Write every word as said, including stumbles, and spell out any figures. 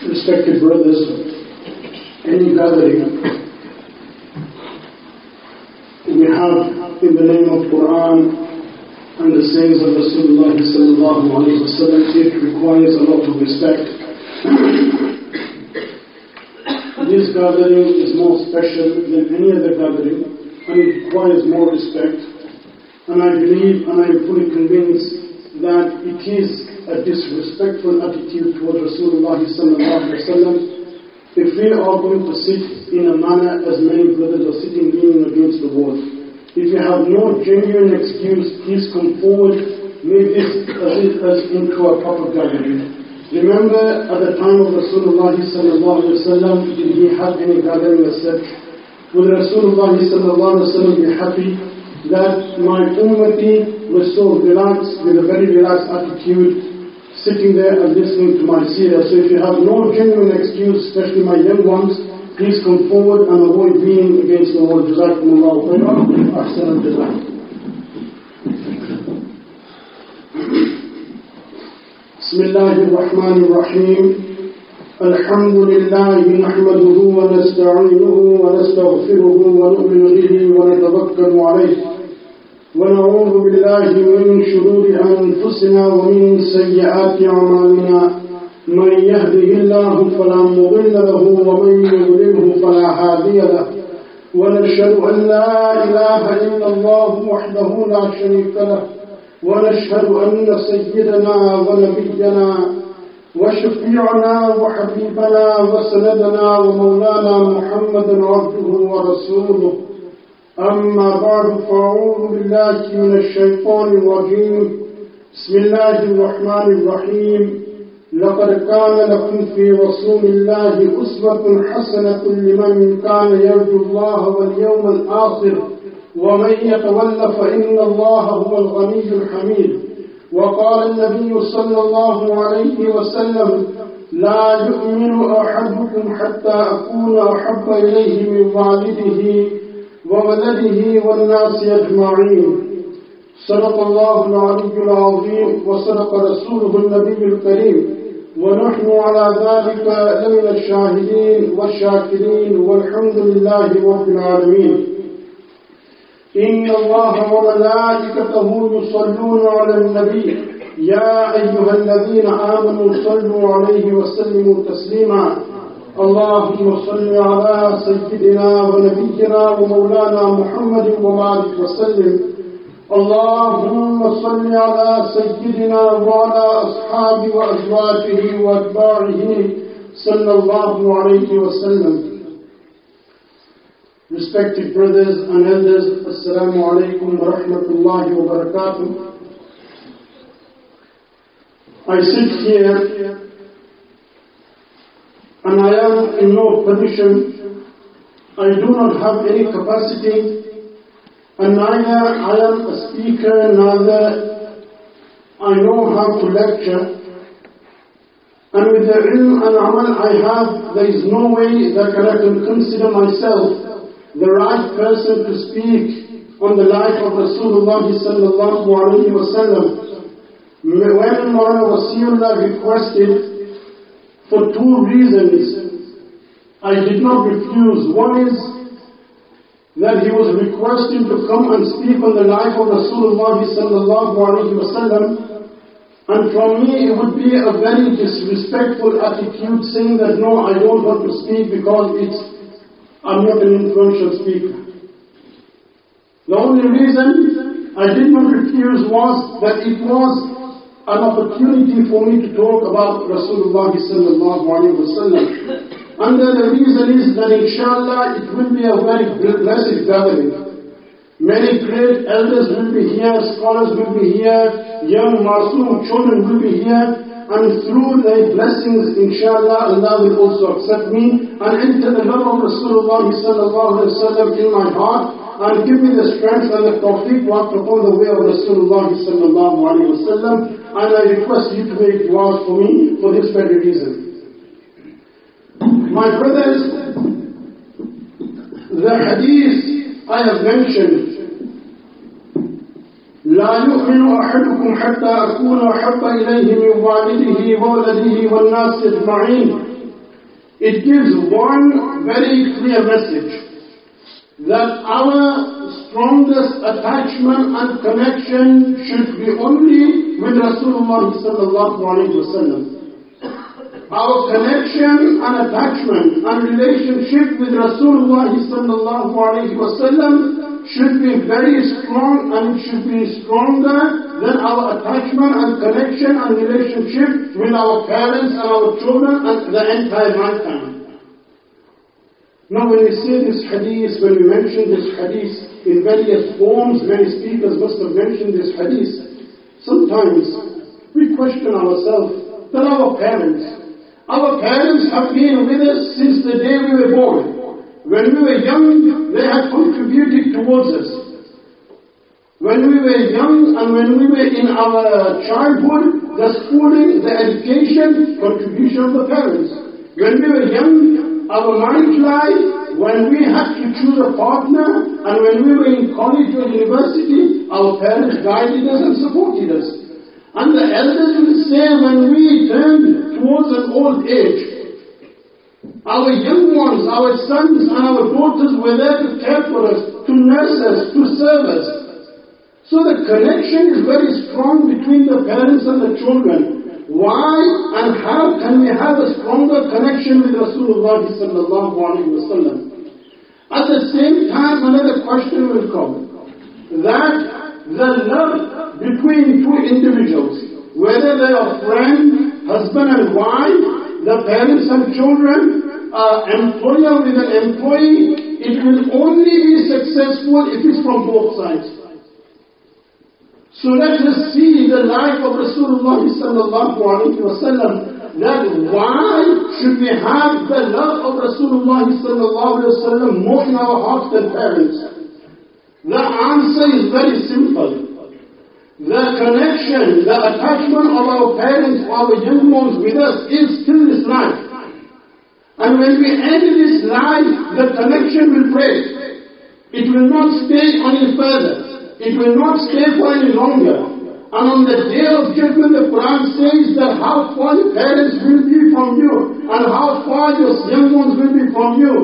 Respected brothers, any gathering we have in the name of Quran and the sayings of Rasulullah sallallahu alayhi wa sallam, it requires a lot of respect. This gathering is more special than any other gathering, and it requires more respect. And I believe and I am fully convinced that it is a disrespectful attitude towards Rasulullah sallallahu alayhi wa sallam if we are going to sit in a manner as many brothers are sitting leaning against the wall. If you have no genuine excuse, please come forward, make this as, as into a proper gathering. Remember, at the time of Rasulullah sallallahu alayhi wa sallam, did he have any gathering as such? Will Rasulullah sallallahu alayhi wa sallam be happy that my ummati was so relaxed, with a very relaxed attitude, sitting there and listening to my seerah? So if you have no genuine excuse, especially my young ones, please come forward and avoid being against the wall. Jazakumullahu khairan. Ahsan al-jazaa. Bismillahir Rahmanir Rahim. Alhamdulillah nahmaduhu wa nasta'inuhu wa nastaghfiruhu wa nu'minu bihi wa natawakkalu alayhi. ونعوذ بالله من شرور أنفسنا ومن سيئات أعمالنا من يهده الله فلا مضل له ومن يضلله فلا هادي له ونشهد أن لا إله إلا الله وحده لا شريك له ونشهد أن سيدنا ونبينا وشفيعنا وحبيبنا وسندنا ومولانا محمدا عبده ورسوله. أما بعد فأعوذ بالله من الشيطان الرجيم. بسم الله الرحمن الرحيم. لقد كان لكم في رسول الله أسوة حسنة لمن كان يرجو الله واليوم الآخر ومن يتول فإن الله هو الغني الحميد. وقال النبي صلى الله عليه وسلم لا يؤمن أحدكم حتى أكون أحب إليه من والده وولده والناس أجمعين. صدق الله العلي العظيم وصدق رسوله النبي الكريم ونحن على ذلك لمن الشاهدين والشاكرين والحمد لله رب العالمين. إن الله وملائكته يصلون على النبي يا أيها الذين آمنوا صلوا عليه وسلموا تسليما. اللهم صل على سيدنا ونبينا ومولانا محمد وبارك وسلم. اللهم صل على سيدنا وعلى أصحابه وأزواجه وأتباعه صلى الله عليه وسلم. Respected brothers and elders, Assalamu alaikum wa rahmatullahi wa barakatuh. I sit here and I am in no position, I do not have any capacity, and neither I am a speaker, neither I know how to lecture. And with the ilm and amal I have, there is no way that I can consider myself the right person to speak on the life of Rasulullah sallallahu alayhi wa sallam. When Mawlana Wasiullah requested, for two reasons, I did not refuse. One is that he was requesting to come and speak on the life of Rasulullah sallallahu alayhi wa sallam, and from me it would be a very disrespectful attitude saying that no, I don't want to speak because it's, I'm not an influential speaker. The only reason I did not refuse was that it was an opportunity for me to talk about Rasulullah sallallahu alayhi wa sallam. And the reason is that inshallah it will be a very blessed gathering. Many great elders will be here, scholars will be here, young masoom children will be here, and through their blessings inshallah Allah will also accept me and enter the love of Rasulullah sallallahu alayhi wa sallam in my heart, and give me the strength and the tawfiq to act upon the way of Rasulullah sallallahu alayhi wa sallam. And I request you to make du'as for me for this very reason. My brothers, the hadith I have mentioned, لا يؤمن أحدكم حتى أكون أحب إليه من والده وولده والناس أجمعين. it gives one very clear message, that our strongest attachment and connection should be only with Rasulullah sallallahu alayhi wa sallam. Our connection and attachment and relationship with Rasulullah sallallahu alayhi wa sallam should be very strong, and it should be stronger than our attachment and connection and relationship with our parents and our children and the entire mankind. Now when we say this hadith, when we mention this hadith in various forms, many speakers must have mentioned this hadith, sometimes we question ourselves that our parents, our parents have been with us since the day we were born. When we were young, they have contributed towards us. When we were young and when we were in our childhood, the schooling, the education, contribution of the parents. When we were young, our marriage life, when we had to choose a partner, and when we were in college or university, our parents guided us and supported us. And the elders will say when we turned towards an old age, our young ones, our sons and our daughters were there to care for us, to nurse us, to serve us. So the connection is very strong between the parents and the children. Why and how can we have a stronger connection with Rasulullah sallallahu alayhi wa sallam? At the same time, another question will come, that the love between two individuals, whether they are friends, husband and wife, the parents and children, uh, employer with an employee, it will only be successful if it's from both sides. So let us see the life of Rasulullah sallallahu alayhi wa sallam, that why should we have the love of Rasulullah sallallahu alayhi wa sallam more in our hearts than parents? The answer is very simple. The connection, the attachment of our parents, our young ones with us is still this life. And when we end this life, the connection will break. It will not stay any further. It will not stay for any longer. And on the day of judgment, the Quran says that how far your parents will be from you, and how far your young ones will be from you.